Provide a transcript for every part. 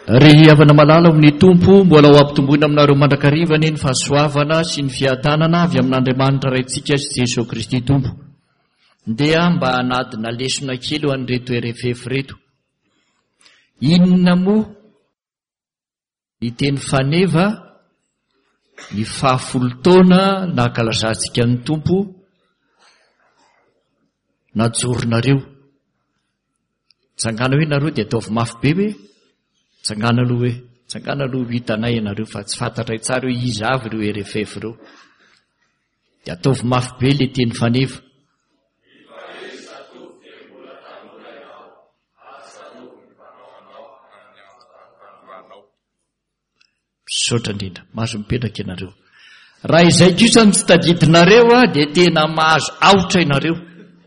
Ry havana malala amin'ny tompo mbola ho ampitomboina aminareo mandrakarivany ny fahasoavana sy ny fiadanana avy amin'Andriamanitra raintsika sy Jesosy Kristy tompo. Ndeha mba hanadina lesona kely ho an'ireto erefefy reto. Inona moa ny teny faneva ny fahafolo taona nankalazantsika ny tompo najoronareo. Tsangana hoe nareo dia ataovy mafy be hoe tsangana aloha hitanay ianareo fa tsy fantatray tsara hoe izy avy ireo erefefy ireo. Dia ataovy mafy be le teny faneva. Misaotra indrindra, mahazo mipetraka ianareo. Raha izay kosa tsy tadidinareo dia tena mahazo aotra ianareo.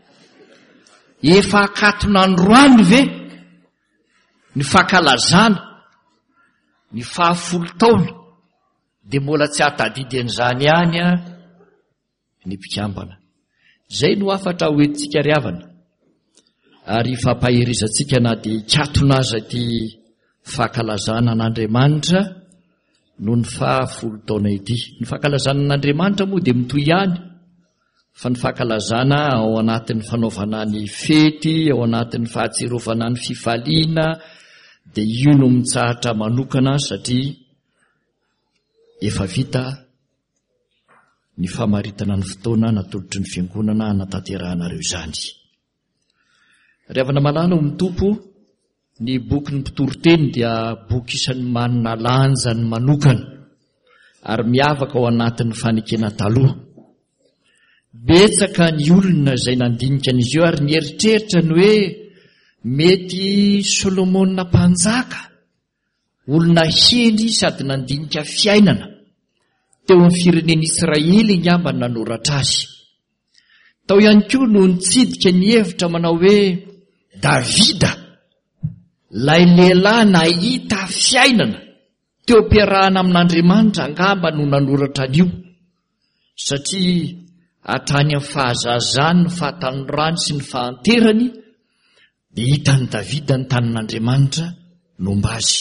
Efa akatona androany ve ny fankalazana ny fahafolo taona dia mbola tsy hatadidy an'izany ihany ny mpikambana. Zay no afatra hoentintsika ry havana. Ary fampahirizantsika na dia ikatona aza ty fankalazana an'Andriamanitra no ny fahafolo taona ity. Ny fankalazana an'Andriamanitra moa dia mitoy ihany. Fa ny fankalazana ao anatin'ny fanaovana ny fety, ao anatin'ny fahatsirovana ny fifaliana, dia io no mitsahatra manokana satria efa vita ny famaritana ny fotoana natolotry ny fiangonana nataterahanareo izany. Ry havana malala ao amin'ny tompo, ny boky ny mpitoroteny dia boky isan'ny manana lanjany manokana ary miavaka ao anatin'ny fanekena taloha. Betsaka ny olona izay nandinika an'izy io ary nieritreritra ny hoe mety Solomona mpanjaka, olona hely sady nandinika fiainana teo amin'ny fireneny Israely ngamba nanoratra azy. Tao ihany koa no nitsidika ny hevitra manao hoe Davida, lay lehilahy nahita fiainana teo ampiarahana amin'Andriamanitra angamba no nanoratra an'io, satria hatrany amin'ny fahazazany ny fahatanorany sy ny fahanterany dia hitany Davida ny tanin'Andriamanitra nomba azy.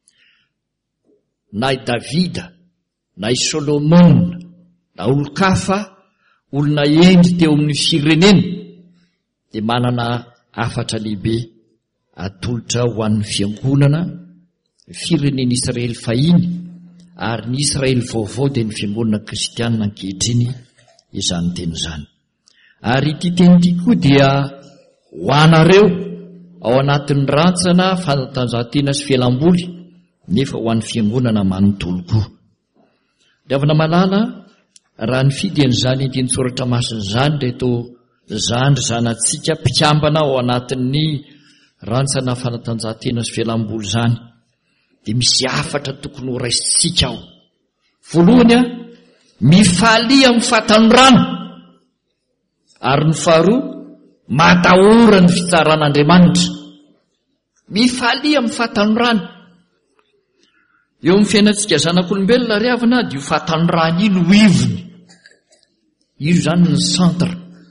Na i Davida, na i Solomona, na olo-kafa, olona endry teo amin'ny firenena dia manana afatra lehibe atolotra ho an'ny fiangonana, firenena Israely fahiny ary ny Israely vaovao dia ny fiangonana kristianina ankehitriny izany teny izany. Ary ity teny ity koa dia ho anareo ao anatin'ny rantsana fanatanjahantena sy fialamboly nefa ho an'ny fiangonana manontolo koa. Ry havana malala, raha nifidy an'izany teny soratra masina izany reto zandry zanantsika mpikambana ao anatin'ny rantsana fanatanjahantena sy fialamboly izany dia misy afatra tokony ho raisintsika ao. Voalohany mifaly amin'ny fahatanorana ary ny faharoa matahora ny fitsaran'Andriamanitra. Mifaly amin'ny fahatanorana. Eo amin'ny fiainantsika zanak'olombelona ry havana dia io fahatanorana io no ivony. Io zany ny centre.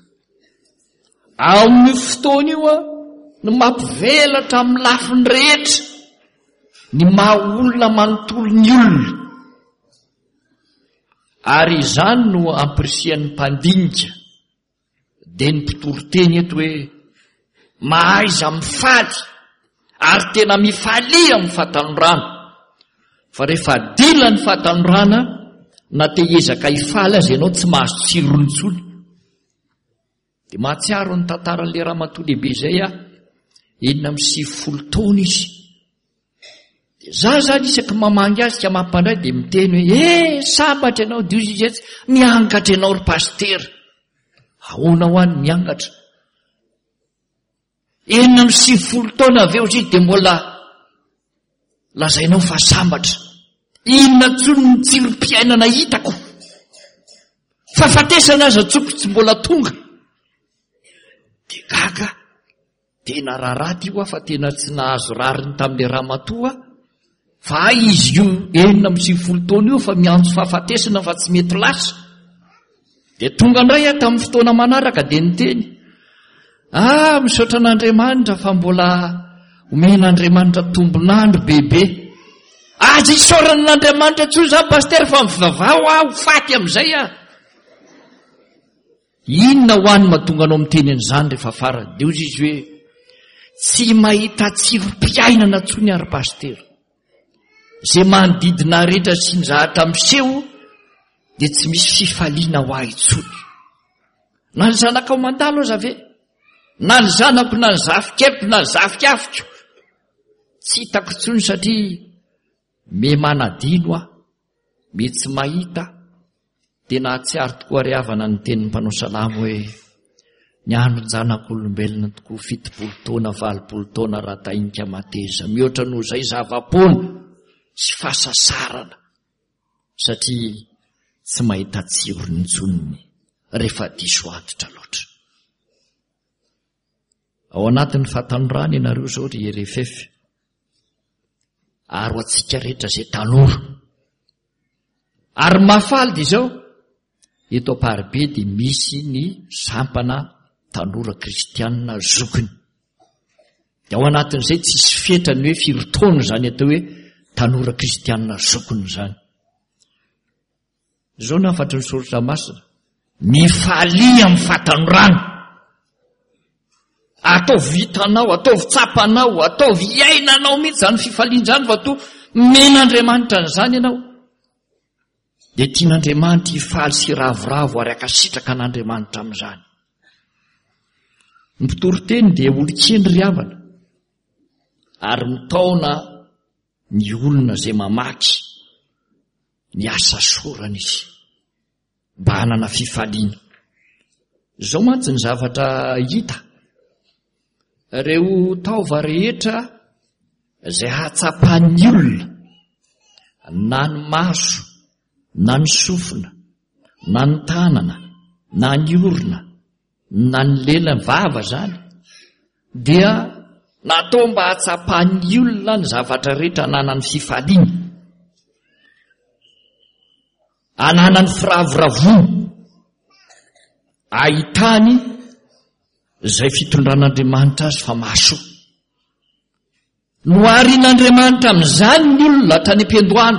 Ao amin'ny fotoana io no mampivelatra amin'ny lafiny rehetra ny maha olona manontolo ny olona. Ary izany no ampirisian'ny mpandinika dia ny mpitoroteny eto hoe mahaiza mifaly ary tena mifaly amin'ny fahatanorana. Fa rehefa dila ny fahatanorana na te hiezaka hifaly azy ianao tsy mahazo tsirony tsony. Dia mahatsiaro ny tantaran'ilay ramatoa lehibe izay 70 taona izy. Za zany isaky mamangy azy ka mampandray dia miteny hoe sambatra ianao diosizetsy miangatra ianao ry pastera. Ahoana ho any miangatra? 70 taona avy eo izy dia mbola lazainao fa sambatra. Inona tsony ny tsirom-piainana hitako? Fahafatesana aza tsoko tsy mbola tonga. Dia gaga, tena raharaty io fa tena tsy nahazo rariny tamin'ilay ramatoa. Fa izy io 70 taona io fa miantso fahafatesana fa tsy mety lasa. Dia tonga indray tamin'ny fotoana manaraka dia niteny misaotra an'Andriamanitra fa mbola omen'Andriamanitra tombonandro bebe aza isaoran'Andriamanitra tso za paster fa mivavao aho faty am'izay ah. Inona ho any mahatonga anao miteny an'izany rehefa farany? De ozy izy hoe tsy mahita tsirom-piainana tsony ary paster. Zay manodidina rehetra sy ny zahatra miseho de tsy misy fifaliana ho ahy tsony. Na ny zanakao mandalo aza ve? Na ny zanako na ny zafikepiko na ny zafikafiko. Tsy hitako tsony satria me manadino ah, me tsy mahita. Tena atsiaro tokoa ry havana ny tenin'ny mpanao salamo hoe ny andron-janak'olombelona tokoa 70 taona 80 taona raha tahinika mateza. Mihoatra noho izay zava-pona sy fahasasarana satria tsy mahita tsirony tsoniny rehefa diso antitra loatra. Ao anatin'ny fahatanorana ianareo zao ry RFF, aro atsika rehetra zay tanora. Ary mafaly dia izao, eto Amparibe dia misy ny sampana tanora kristianina zokiny. Ao anatin'izay tsisy fetrany hoe firy-taona zany atao hoe tanora kristianina zokiny zany. Zao nafatry ny soratra masina, mifalia amin'ny fahatanorana. Ataovy vitanao, ataovy tsapanao, ataovy iainanao mihitsy zany fifalian-drany fa to men'Andriamanitra n'izany ianao. Dia tian'Andriamanitra hifaly sy ravoravo ary akasitraka an'Andriamanitra amin'izany. Ny mpitoroteny dia olo-kely ry havana ary mitaona ny olona zay mamaky ny asa sorana izy mba hanana fifaliana. Zao mantsy ny zavatra hita. Reo taova rehetra zay hatsapan'ny olona, na ny maso, na ny sofina, na ny tanana, na ny orona, na ny lela vava zany, dia natao mba hatsapan'ny olona ny zavatra rehetra ananany fifaliana, ananany firavoravona, ahitany zay fitondran'Andriamanitra azy fa mahasoa. Noharin'Andriamanitra amin'izany ny olona hatrany am-piandohana.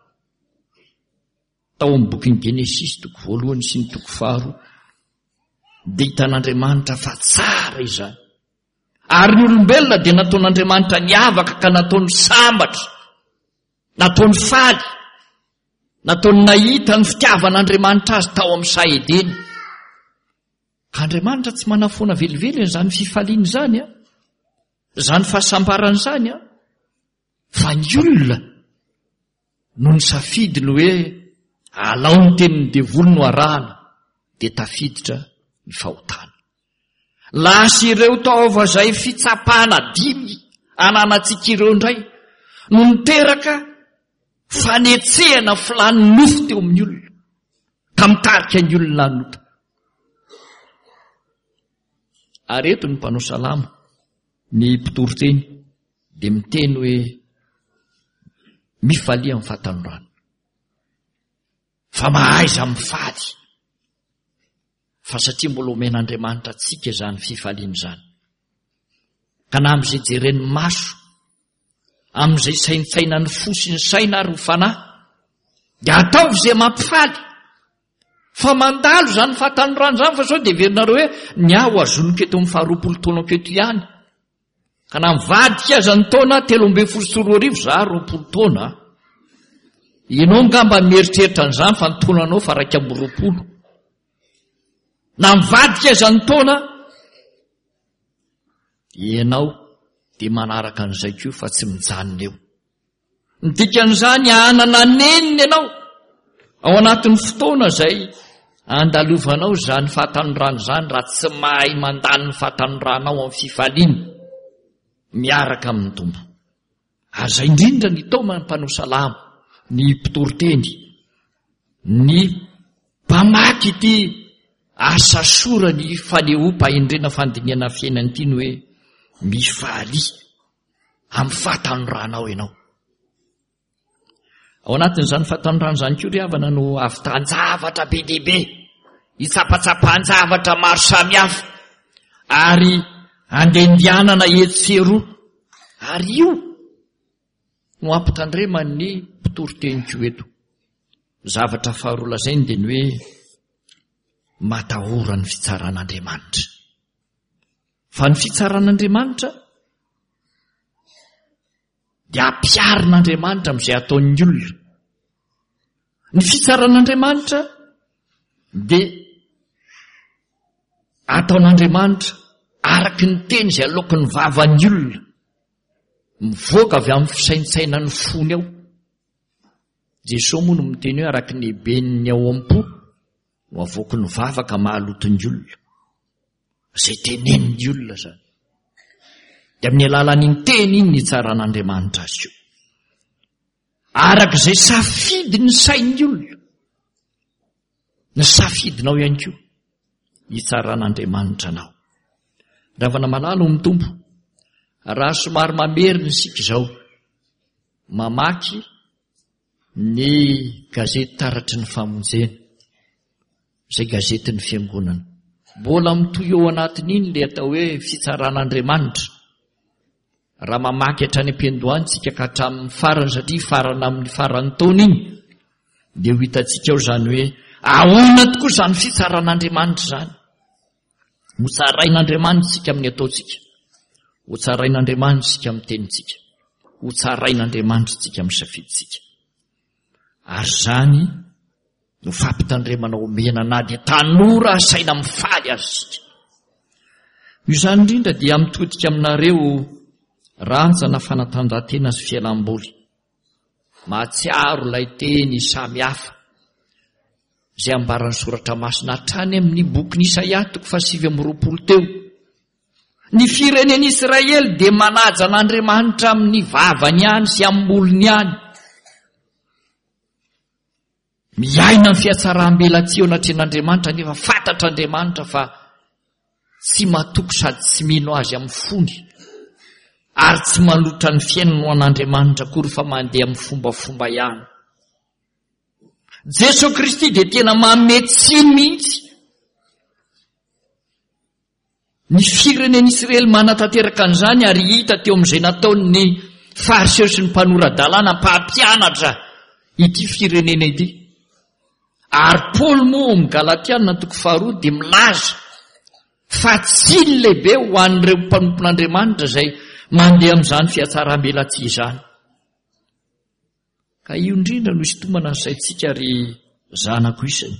Tao amin'ny bokin'ny Genesis 1 sy ny 2 dia hitan'Andriamanitra fa tsara izany. Ary ny olombelona dia nataon'Andriamanitra niavaka ka nataony sambatra, nataony faly, nataony nahita ny fitiavan'Andriamanitra azy tao amin'ny Saedeny. Andriamanitra tsy manafoana velively zany fifaliana zany a, zany fahasambarana zany a, fa ny olona no ny safidiny hoe alao ny teniny devolo no arahana dia tafiditra ny fahotana. Lasa ireo taova zay fitsapana dimy ananantsika ireo indray no niteraka fanetsehana filany nofo teo amin'ny olona ka mitarika ny olona anota. Ary eto ny mpanao salamo, ny mpitoroteny dia miteny hoe mifalia amin'ny fahatanorana. Fa mahaiza mifaly. Fa satria mbola omen'Andriamanitra atsika zany fifaliana zany. Ka na amin'izay jeren'ny maso, amin'izay saintsaina ny fo sy ny saina ary ho fanahy, dia ataovy izay mampifaly. Fa mandalo zany fahatanorana zany fa sao dia verinareo hoe ny aho azoniko eto amin'ny 20 taona keto ihany. Ka na mivadika aza ny taona 13 za 20 taona. Ianao ngamba mieritreritra an'izany fa ny taonanao fa 20. Na mivadika aza ny taona, ianao dia manaraka an'izay koa fa tsy mijanona eo. Ny dikan'izany hanana neniny ianao ao anatin'ny fotoana zay andalovanao zany fahatanorana zany raha tsy mahay mandany ny fahatanorana ao amin'ny fifaliana miaraka amin'ny tombo. Aza indrindra ny tao mpanao salamo, ny mpitoroteny, ny mpamaky ity asa sora ny fanehoam-pahendrena fandiniana fiainana ity ny hoe mifaly amin'ny fahatanorana ao ianao. Ao anatin'izany fahatanorana zany koa ry havana no avitan-javatra be dehibe, hitsapatsapahn-javatra maro samihafa ary andendianana etsero. Ary io no ampitandrema ny mpitoro-teniko eto. Zavatra faharoa lazainy dia ny hoe matahora ny fitsaran'Andriamanitra. Fa ny fitsaran'Andriamanitra dia ampiarin'Andriamanitra amin'izay ataon'ny olona. Ny fitsaran'Andriamanitra dia ataon'Andriamanitra araky ny teny izay aloky ny vavan'ny olona, mivoaka avy amin'ny fisaintsaina ny fony ao. Jesosy moa no miteny hoe araky ny beniny ao am-po no avoaky ny vavaka mahaloton'ny olona. Izay tenen'ny olona zany. Dia amin'ny alalan'iny teny iny ny tsaran'Andriamanitra azy io. Arak'izay safidy ny sain'ny olona, ny safidinao ihany koa hitsaran'Andriamanitra anao. Ravana malala ho mitombo, raha somary mamerina isika izao mamaky ny gazety taratry ny famonjena, izay gazety ny fiangonana, mbola mitoy eo anatin'iny le atao hoe fitsaran'Andriamanitra. Raha mamaky hatrany am-piandohany tsika ka hatramin'ny farany, satria farana amin'ny farany taona iny, dia ho hitantsika ao zany hoe ahoana tokoa zany fitsaran'Andriamanitra zany. Ho tsarain'Andriamanitra tsika amin'ny ataontsika, ho tsarain'Andriamanitra tsika amin'ny tenitsika, ho tsarain'Andriamanitra tsika amin'ny safiditsika. Ary zany no fampitandremana omena na dia tanora asaina mifaly azy sika. Io zany indrindra dia mitodika aminareo rantsana fanatanjahantena sy fialam-boly. Mahatsiaro ilay teny samy hafa izay ambaran'ny soratra masina hatrany amin'ny boky Isaia 7:20 teo. Ny firenen'Israely dia manaja an'Andriamanitra amin'ny vavany ihany sy amin'ny molony ihany. Miaina ny fiatsaram-belatsia ao anatren'Andriamanitra, nefa fantatr'Andriamanitra fa tsy matoko sady tsy mino azy amin'ny fony, ary tsy malotra ny fiainana ho an'Andriamanitra kory fa mandeha amin'ny fombafomba ihany. Jesosy Kristy dia tena mametsiny mihitsy ny firenen'Israely manatanteraka an'izany, ary hita teo amin'izay nataon'ny fariseo sy ny mpanorandalàna mpampianatra ity firenena ity. Ary Paoly moa amin'ny Galatiana 4 dia milaza fa tsiny lehibe ho an'ireo mpanompon'Andriamanitra izay mandeha amin'izany fiatsaram-belatsia izany. Ka io indrindra no isitomana saintsika ry zanako isany.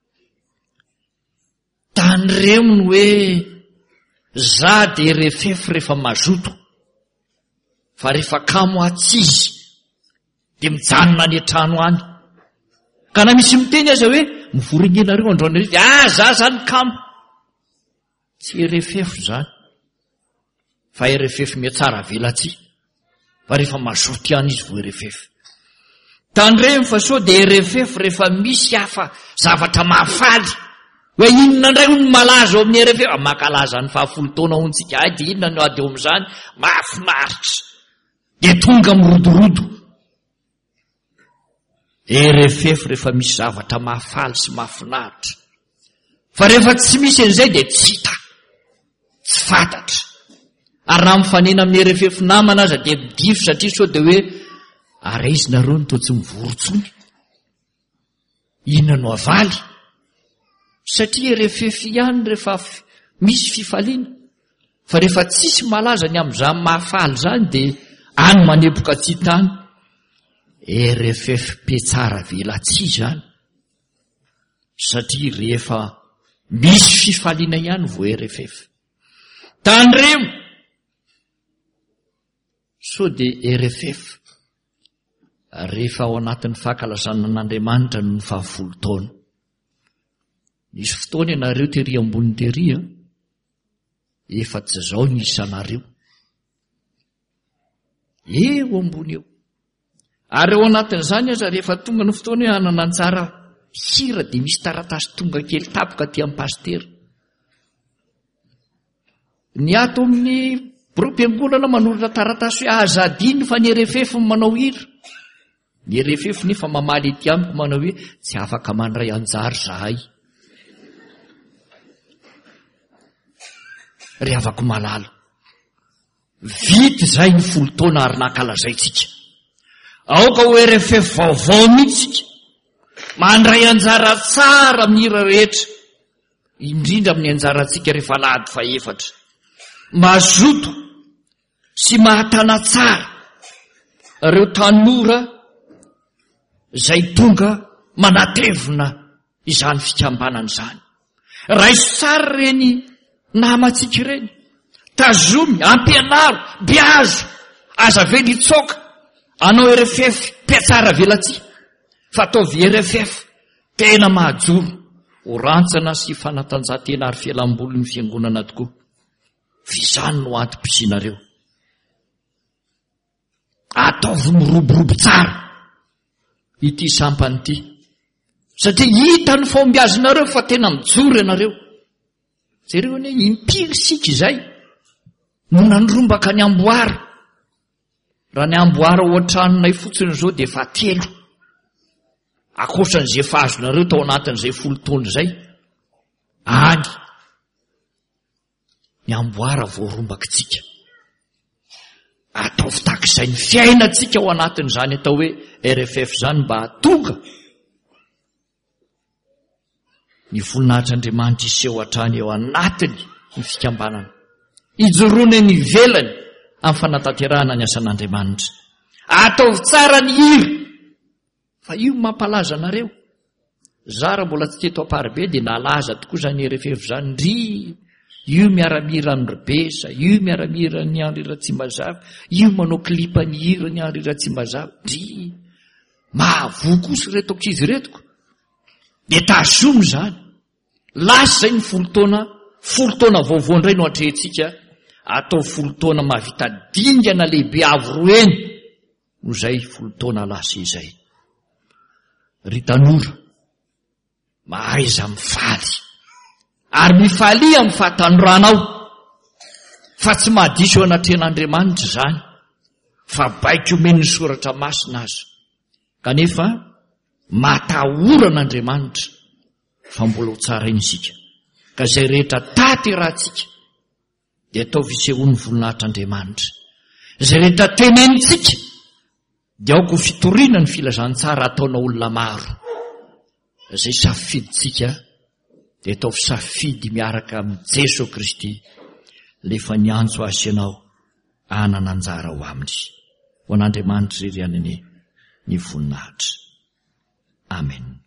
Tandremony hoe za dia refefy rehefa mazoto, fa rehefa kamo atsizy dia mijanona any an-trano any. Ka na misy miteny aza hoe mivorengenareo androany rehefa, za zany kamo. Tsy erefefo zany, fa erefefo miatsara velatsia, fa rehefa mazoto ihany izy vo erefefo. Tandremo fa so dia erefefo rehefa misy hafa zavatra mahafaly, hoe inona indray hono malaza ao amin'ny erefefo. Makalaza ny 10 taona hontsika, ay dia inona no ady eo amin'izany, mahafinaritra, dia tonga mirodorodo. Erefefo rehefa misy zavatra mahafaly sy mahafinaritra, fa rehefa tsy misy an'izay dia tsy hita, tsy fantatra. Ary raha mifanena amin'ny erefefo namana aza dia midify, satria so dia hoe ary izy nareo ny toa tsy mivorontsony, inona no avaly. Satria erefefo ihany rehefa misy fifaliana, fa rehefa tsisy malaza ny amin'izany mahafaly zany dia any manempoka tsy tany. Erefefo petsara velatsia zany, satria rehefa misy fifaliana ihany vo erefefo. Tandremo so dia erefefo rehefa ao anatin'ny fahakalazana n'Andriamanitra no 10 taona. Nisy fotoana ianareo tery ambony tery, efa tsy zao ny isanareo, eo ambony eo. Ary eo anatin'izany aza rehefa tonga ny fotoana hoe hanana tsara hira, dia misy taratasy tonga kely tapoka ty amin'ny pastera. Ny ato amin'ny mpiangonana manoratra taratasy hoe azadiny fa ny erefefo manao hira. Ny erefefo nefa mamaly ety amiko manao hoe tsy afaka mandray anjary zahay. Ry havako malala, vity zay ny 10 taona ary nankalazaitsika. aoka ho RFF vaovao mihitsika mandray anjara tsara amin'ny hira rehetra, indrindra amin'ny anjarantsika rehefa lahady faefatra, mazoto sy mahatana tsara ireo tanora izay tonga manatevina izany fikambanana izany. Raiso tsara reny namatsika ireny, tazomy, ampianaro, biazo, aza vely itsoka, anao RFF piatsara velatsia, fa ataovy RFF tena mahajoro, ho rantsana sy fanatanjahantena ary fialamboly ny fiangonana tokoa. Izany no antom-pisinareo. Ataovy miroborobo tsara ity sampany ity, satria hita ny fombiazonareo fa tena mijoro ianareo. Jereo ane impiry sika izay no nandrombaka ny amboara. Raha ny amboara ao an-tranonay fotsiny izao dia efa 3, akoatran'izay efa azonareo tao anatin'izay 10 taona izay. Any ny amboara voarombakitsika. Ataovy takizay ny fiainatsika ao anatin'izany atao hoe RFF zany mba hatonga ny voninahitry'Andriamanitra iseho hatrany ao anatiny ny fikambanana, ijoroany ny velany amin'ny fanatanterahana ny asan'Andriamanitra. Ataovy tsara ny hira, fa io mampalaza anareo. Zara mbola tsy teto aparibe dia nalaza tokoa zany RFF zany, ndry io miaramira ny Rebesa, io miaramira ny Henri Ratsimbazava, io manao klipa ny hira ny Henri Ratsimbazava, ndry mahavoa kosa reto ankizy retoko. Dia tazomy zany, lasa zay ny 10 taona vaovao indray no atrehintsika, atao 10 taona mahavita dingana lehibe avo roeny, no zay 10 taona lasa izay. Ry tanora, mahaiza mifaly, ary mifaly amin'ny fahatanoranao, fa tsy mahadiso anatrehan'Andriamanitra zany, fa baika omeny ny soratra masina azy. Kanefa matahoran'Andriamanitra fa mbola ho tsara iny isika, ka izay rehetra taterahantsika dia atao fisehoany voninahitr'Andriamanitra. Izay rehetra tenenitsika dia aoko fitoriana ny filazantsara ataona olona maro. Izay safiditsika dia atao fisafidy miaraka amin'ny Jesosy Kristy, lefa niantso azy ianao hanana anjara ho aminy. Ho an'Andriamanitra iry aniny ny voninahitra. Amen.